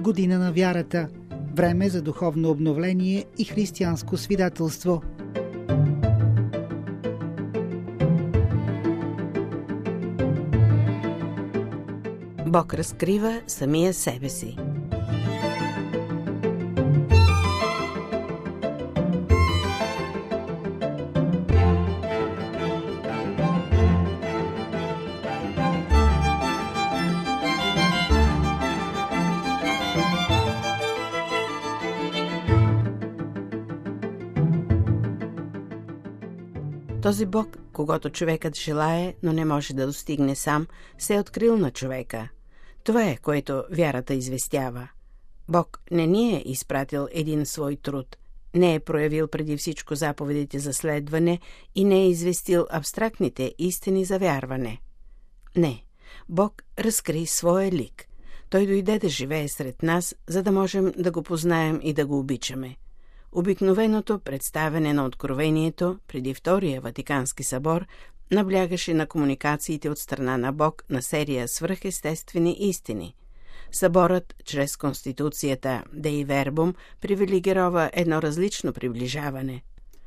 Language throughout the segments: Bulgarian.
година на вярата, време за духовно обновление и християнско свидетелство. Бог разкрива самия себе си. Този Бог, когато човекът желае, но не може да достигне сам, се е открил на човека. Това е, което вярата известява. Бог не ни е изпратил един свой труд, не е проявил преди всичко заповедите за следване и не е известил абстрактните истини за вярване. Не, Бог разкри своя лик. Той дойде да живее сред нас, за да можем да го познаем и да го обичаме. Обикновеното представяне на откровението преди Втория Ватикански събор наблягаше на комуникациите от страна на Бог на серия свръхестествени истини. Съборът, чрез Конституцията Dei Verbum, привилегирова едно различно приближаване.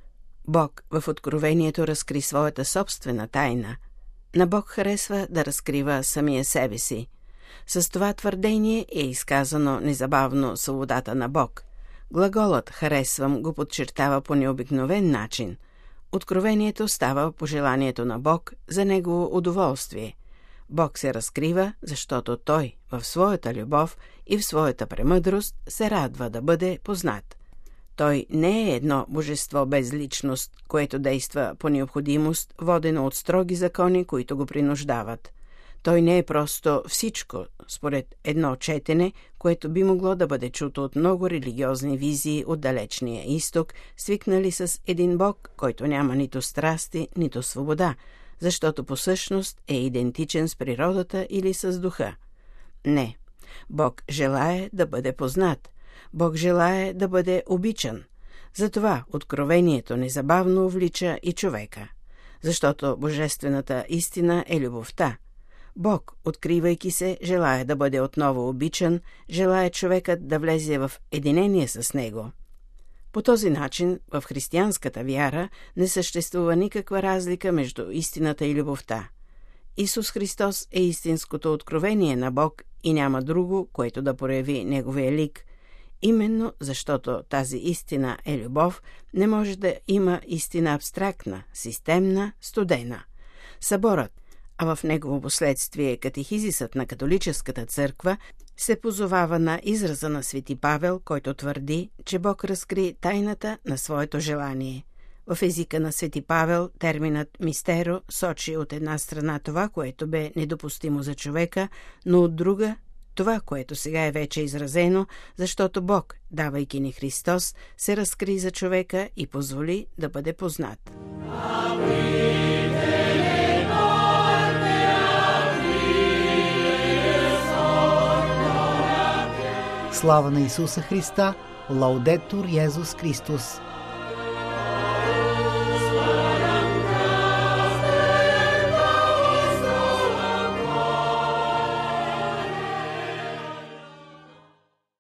Бог в откровението разкри своята собствена тайна. На Бог харесва да разкрива самия себе си. С това твърдение е изказано незабавно свободата на Бог. Глаголът «харесвам» го подчертава по необикновен начин. Откровението става по желанието на Бог за негово удоволствие. Бог се разкрива, защото Той в своята любов и в своята премъдрост се радва да бъде познат. Той не е едно божество без личност, което действа по необходимост, водено от строги закони, които го принуждават. Той не е просто всичко, според едно четене, което би могло да бъде чуто от много религиозни визии от далечния изток, свикнали с един Бог, който няма нито страсти, нито свобода, защото по същност е идентичен с природата или с духа. Не, Бог желае да бъде познат. Бог желае да бъде обичан. Затова откровението незабавно увлича и човека. Защото божествената истина е любовта. Бог, откривайки се, желае да бъде отново обичан, желае човекът да влезе в единение с него. По този начин в християнската вяра не съществува никаква разлика между истината и любовта. Исус Христос е истинското откровение на Бог и няма друго, което да прояви неговия лик. Именно защото тази истина е любов, не може да има истина абстрактна, системна, студена. Съборът, а в негово последствие катехизисът на католическата църква, се позовава на израза на свети Павел, който твърди, че Бог разкри тайната на своето желание. В езика на свети Павел терминът «мистеро» сочи от една страна това, което бе недопустимо за човека, но от друга това, което сега е вече изразено, защото Бог, давайки ни Христос, се разкри за човека и позволи да бъде познат. Слава на Исуса Христа! Лаудетур Йезус Христос!